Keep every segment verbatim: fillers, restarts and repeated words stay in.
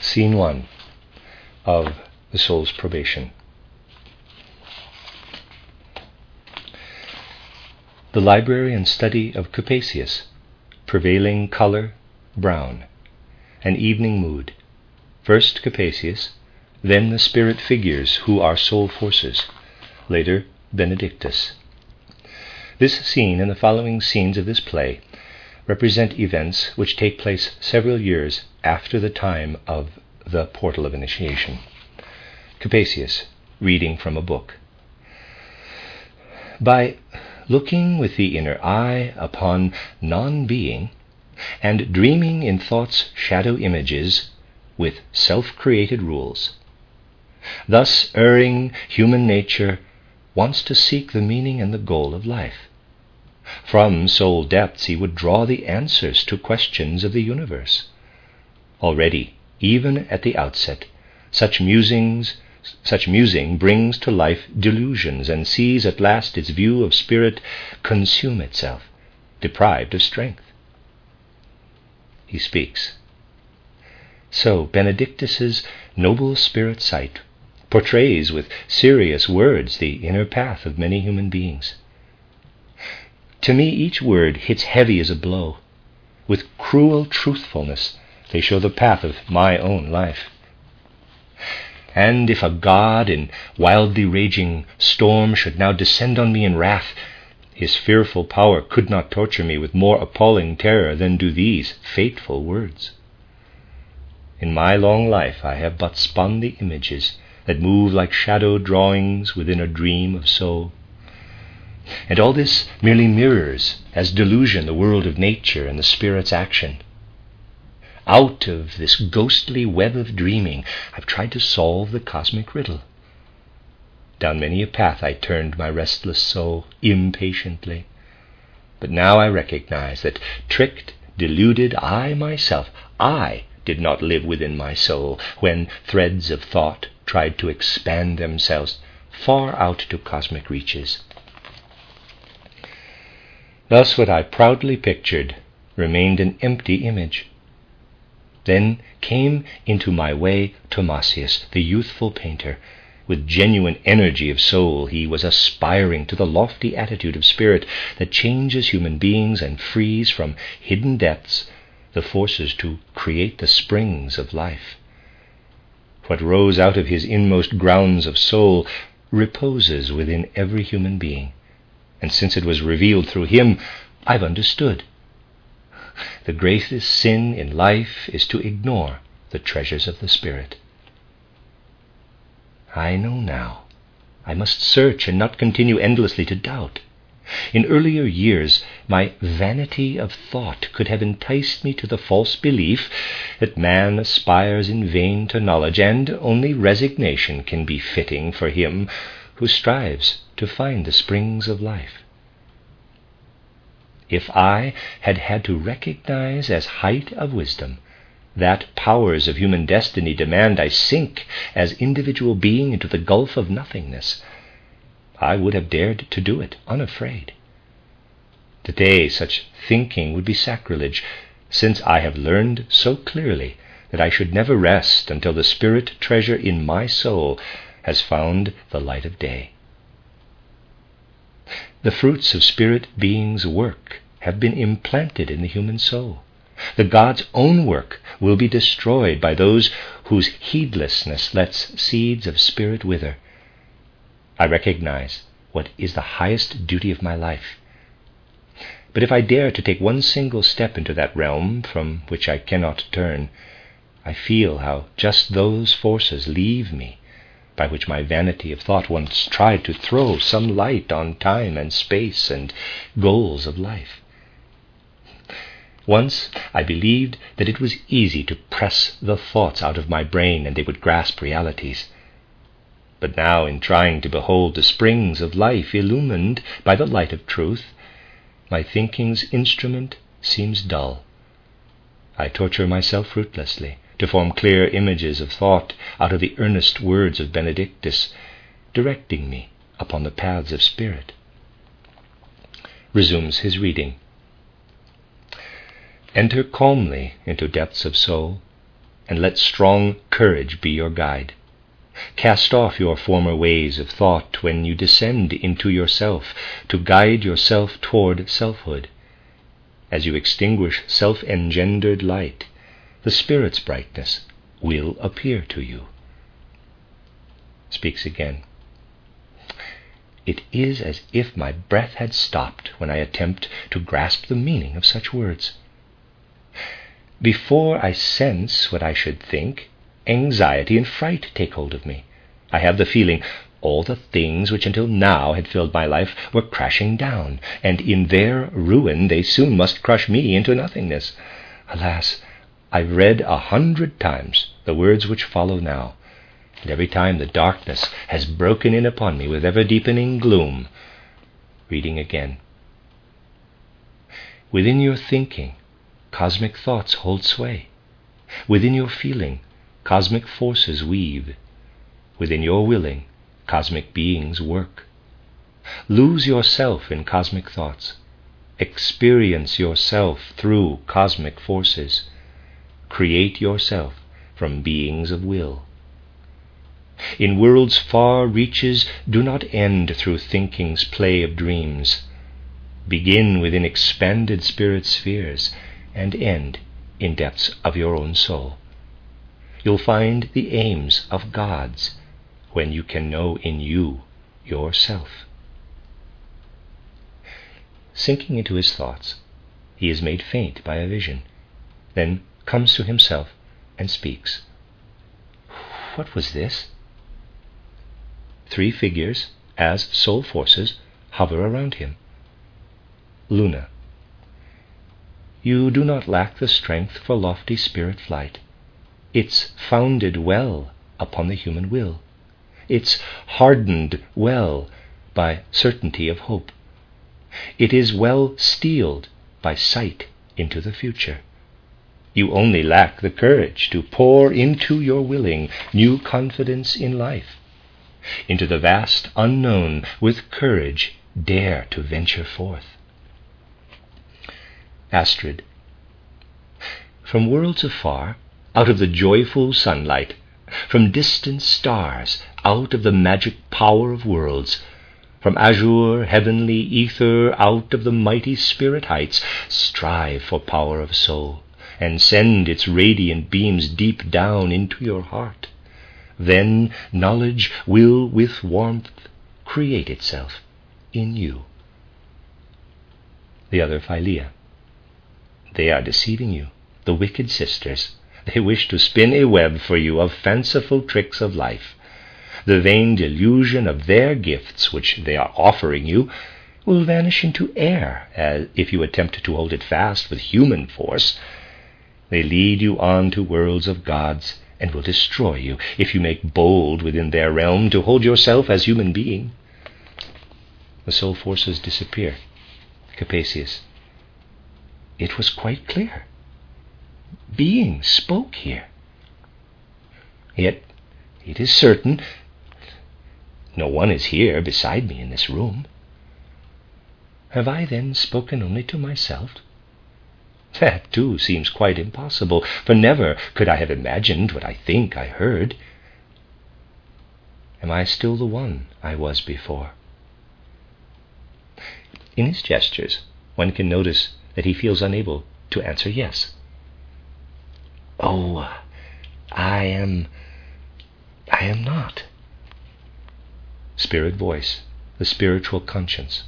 Scene one of the soul's probation. The library and study of Capesius, prevailing color, brown, an evening mood. First Capesius, then the spirit figures who are soul forces, later Benedictus. This scene and the following scenes of this play represent events which take place several years after the time of the portal of initiation. Capesius, reading from a book. By looking with the inner eye upon non-being, and dreaming in thought's shadow images with self-created rules, thus erring human nature wants to seek the meaning and the goal of life. From soul depths he would draw the answers to questions of the universe. Already, even at the outset, such musings, such musing brings to life delusions and sees at last its view of spirit consume itself, deprived of strength. He speaks. So Benedictus's noble spirit sight portrays with serious words the inner path of many human beings. To me each word hits heavy as a blow. With cruel truthfulness they show the path of my own life. And if a god in wildly raging storm should now descend on me in wrath, his fearful power could not torture me with more appalling terror than do these fateful words. In my long life I have but spun the images that move like shadow drawings within a dream of soul. And all this merely mirrors as delusion the world of nature and the spirit's action. Out of this ghostly web of dreaming I've tried to solve the cosmic riddle. Down many a path I turned my restless soul impatiently. But now I recognize that tricked, deluded, I myself, I did not live within my soul when threads of thought tried to expand themselves far out to cosmic reaches. Thus what I proudly pictured remained an empty image. Then came into my way Thomasius, the youthful painter. With genuine energy of soul he was aspiring to the lofty attitude of spirit that changes human beings and frees from hidden depths the forces to create the springs of life. What rose out of his inmost grounds of soul reposes within every human being. And since it was revealed through him, I've understood. The greatest sin in life is to ignore the treasures of the Spirit. I know now. I must search and not continue endlessly to doubt. In earlier years, my vanity of thought could have enticed me to the false belief that man aspires in vain to knowledge, and only resignation can be fitting for him who strives to find the springs of life. If I had had to recognize as height of wisdom that powers of human destiny demand I sink as individual being into the gulf of nothingness, I would have dared to do it, unafraid. Today such thinking would be sacrilege, since I have learned so clearly that I should never rest until the spirit treasure in my soul has found the light of day. The fruits of spirit beings' work have been implanted in the human soul. The God's own work will be destroyed by those whose heedlessness lets seeds of spirit wither. I recognize what is the highest duty of my life. But if I dare to take one single step into that realm from which I cannot turn, I feel how just those forces leave me by which my vanity of thought once tried to throw some light on time and space and goals of life. Once I believed that it was easy to press the thoughts out of my brain and they would grasp realities. But now, in trying to behold the springs of life illumined by the light of truth, my thinking's instrument seems dull. I torture myself fruitlessly to form clear images of thought out of the earnest words of Benedictus, directing me upon the paths of spirit. Resumes his reading. Enter calmly into depths of soul, and let strong courage be your guide. Cast off your former ways of thought when you descend into yourself to guide yourself toward selfhood. As you extinguish self-engendered light, the Spirit's brightness will appear to you. Speaks again. It is as if my breath had stopped when I attempt to grasp the meaning of such words. Before I sense what I should think, anxiety and fright take hold of me. I have the feeling all the things which until now had filled my life were crashing down, and in their ruin they soon must crush me into nothingness. Alas, I've read a hundred times the words which follow now, and every time the darkness has broken in upon me with ever-deepening gloom. Reading again. Within your thinking, cosmic thoughts hold sway. Within your feeling, cosmic forces weave. Within your willing, cosmic beings work. Lose yourself in cosmic thoughts. Experience yourself through cosmic forces. Create yourself from beings of will. In worlds far reaches do not end through thinking's play of dreams. Begin within expanded spirit spheres and end in depths of your own soul. You'll find the aims of gods when you can know in you yourself. Sinking into his thoughts, he is made faint by a vision, then comes to himself and speaks. What was this? Three figures, as soul forces, hover around him. Luna. You do not lack the strength for lofty spirit flight. It's founded well upon the human will. It's hardened well by certainty of hope. It is well steeled by sight into the future. You only lack the courage to pour into your willing new confidence in life. Into the vast unknown with courage dare to venture forth. Astrid. From worlds afar, out of the joyful sunlight, from distant stars, out of the magic power of worlds, from azure heavenly ether, out of the mighty spirit heights, strive for power of soul, and send its radiant beams deep down into your heart. Then knowledge will with warmth create itself in you. The other Philea. They are deceiving you, the wicked sisters. They wish to spin a web for you of fanciful tricks of life. The vain delusion of their gifts, which they are offering you, will vanish into air as if you attempt to hold it fast with human force. They lead you on to worlds of gods, and will destroy you if you make bold within their realm to hold yourself as human being. The soul forces disappear. Capasius. It was quite clear. Being spoke here. Yet it is certain no one is here beside me in this room. Have I then spoken only to myself? That, too, seems quite impossible, for never could I have imagined what I think I heard. Am I still the one I was before? In his gestures, one can notice that he feels unable to answer yes. Oh, I am... I am not. Spirit voice, the spiritual conscience.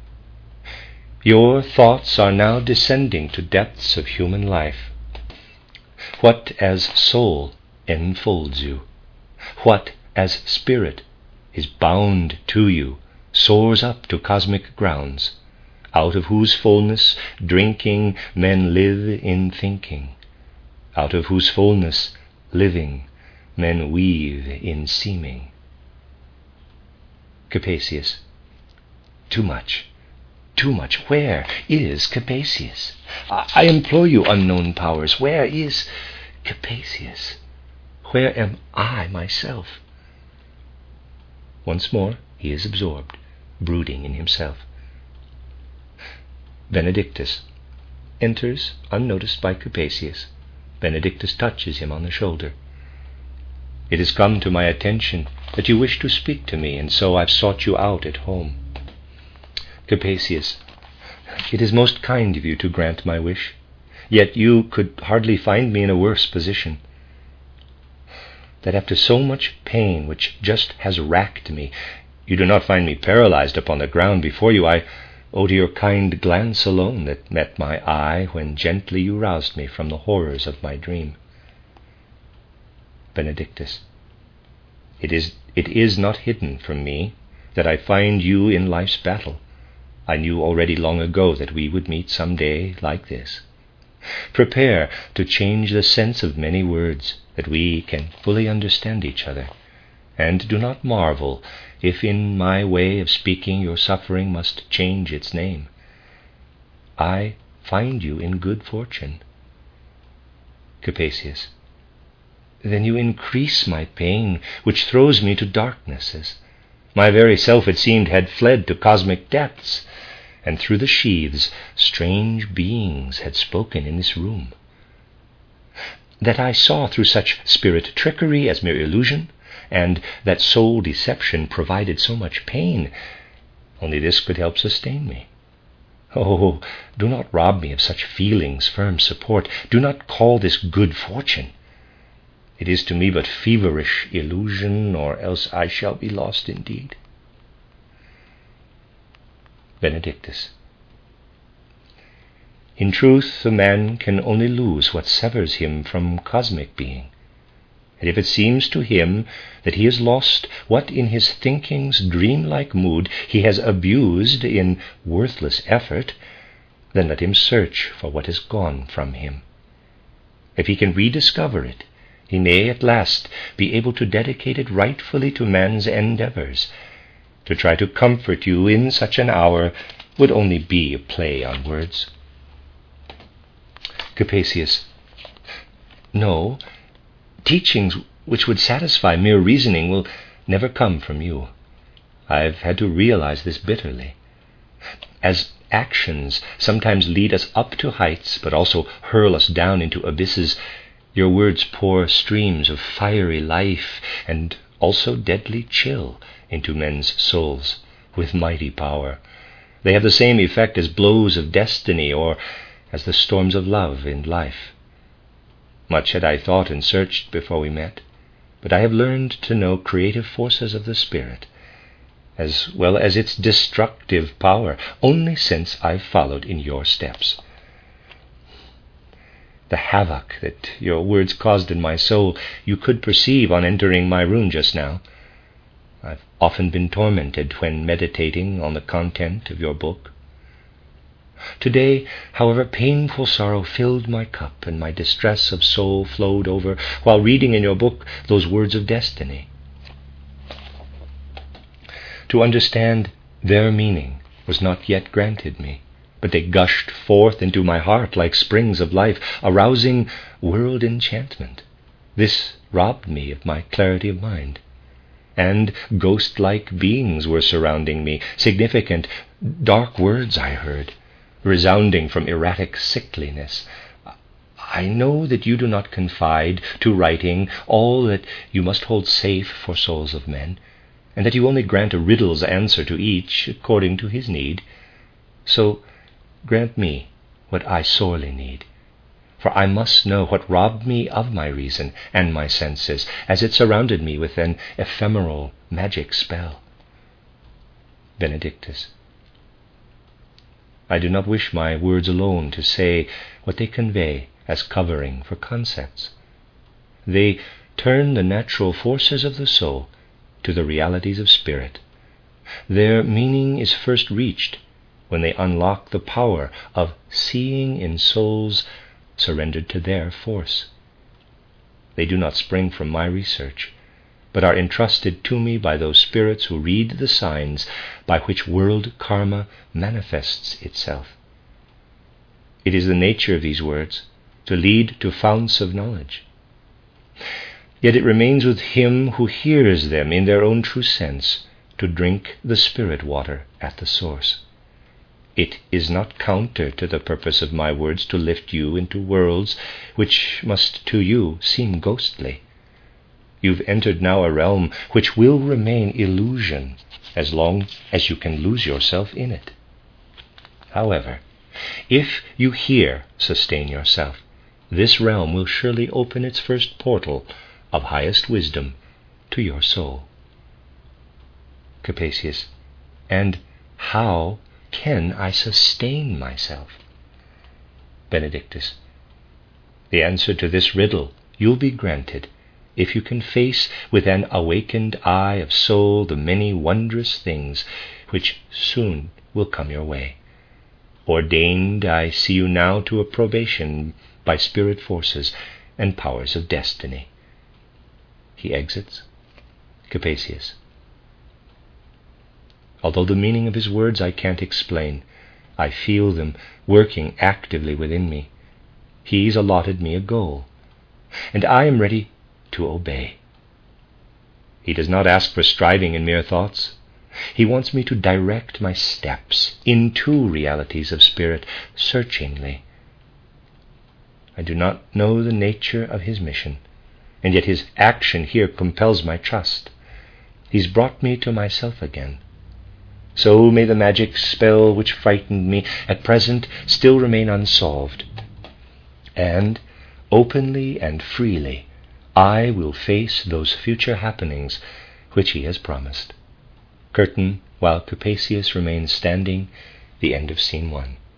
Your thoughts are now descending to depths of human life. What as soul enfolds you, what as spirit is bound to you, soars up to cosmic grounds, out of whose fullness, drinking, men live in thinking, out of whose fullness, living, men weave in seeming. Capasius. Too much. Too much. Where is Capasius? I, I implore you, unknown powers, where is Capasius? Where am I myself? Once more he is absorbed, brooding in himself. Benedictus enters unnoticed by Capasius, Benedictus touches him on the shoulder. It has come to my attention that you wish to speak to me, and so I've sought you out at home. Capesius, it is most kind of you to grant my wish, yet you could hardly find me in a worse position. That after so much pain which just has racked me, you do not find me paralyzed upon the ground before you, I owe to your kind glance alone that met my eye when gently you roused me from the horrors of my dream. Benedictus, it is, it is not hidden from me that I find you in life's battle. I knew already long ago that we would meet some day like this. Prepare to change the sense of many words, that we can fully understand each other, and do not marvel if in my way of speaking your suffering must change its name. I find you in good fortune. Capesius, then you increase my pain, which throws me to darknesses. My very self, it seemed, had fled to cosmic depths, and through the sheaths strange beings had spoken in this room. That I saw through such spirit trickery as mere illusion, and that soul deception provided so much pain, only this could help sustain me. Oh, do not rob me of such feelings' firm support. Do not call this good fortune. It is to me but feverish illusion, or else I shall be lost indeed. Benedictus, in truth, a man can only lose what severs him from cosmic being. And if it seems to him that he has lost what in his thinking's dreamlike mood he has abused in worthless effort, then let him search for what has gone from him. If he can rediscover it, he may at last be able to dedicate it rightfully to man's endeavors. To try to comfort you in such an hour would only be a play on words. Capesius, no, teachings which would satisfy mere reasoning will never come from you. I've had to realize this bitterly. As actions sometimes lead us up to heights, but also hurl us down into abysses, your words pour streams of fiery life and also deadly chill into men's souls with mighty power. They have the same effect as blows of destiny or as the storms of love in life. Much had I thought and searched before we met, but I have learned to know creative forces of the spirit, as well as its destructive power, only since I've followed in your steps. The havoc that your words caused in my soul you could perceive on entering my room just now. I've often been tormented when meditating on the content of your book. Today, however, painful sorrow filled my cup, and my distress of soul flowed over while reading in your book those words of destiny. To understand their meaning was not yet granted me, but they gushed forth into my heart like springs of life, arousing world enchantment. This robbed me of my clarity of mind, and ghost-like beings were surrounding me. Significant, dark words I heard, resounding from erratic sickliness. I know that you do not confide to writing all that you must hold safe for souls of men, and that you only grant a riddle's answer to each according to his need. So grant me what I sorely need, for I must know what robbed me of my reason and my senses, as it surrounded me with an ephemeral magic spell. Benedictus, I do not wish my words alone to say what they convey as covering for concepts. They turn the natural forces of the soul to the realities of spirit. Their meaning is first reached when they unlock the power of seeing in souls surrendered to their force. They do not spring from my research, but are entrusted to me by those spirits who read the signs by which world karma manifests itself. It is the nature of these words to lead to founts of knowledge. Yet it remains with him who hears them in their own true sense to drink the spirit water at the source. It is not counter to the purpose of my words to lift you into worlds which must to you seem ghostly. You've entered now a realm which will remain illusion as long as you can lose yourself in it. However, if you here sustain yourself, this realm will surely open its first portal of highest wisdom to your soul. Capesius, and how can I sustain myself? Benedictus, the answer to this riddle you'll be granted if you can face with an awakened eye of soul the many wondrous things which soon will come your way. Ordained I see you now to a probation by spirit forces and powers of destiny. He exits. Capesius, although the meaning of his words I can't explain, I feel them working actively within me. He's allotted me a goal, and I am ready to obey. He does not ask for striving in mere thoughts. He wants me to direct my steps into realities of spirit searchingly. I do not know the nature of his mission, and yet his action here compels my trust. He's brought me to myself again. So may the magic spell which frightened me at present still remain unsolved. And openly and freely I will face those future happenings which he has promised. Curtain, while Capesius remains standing, the end of scene one.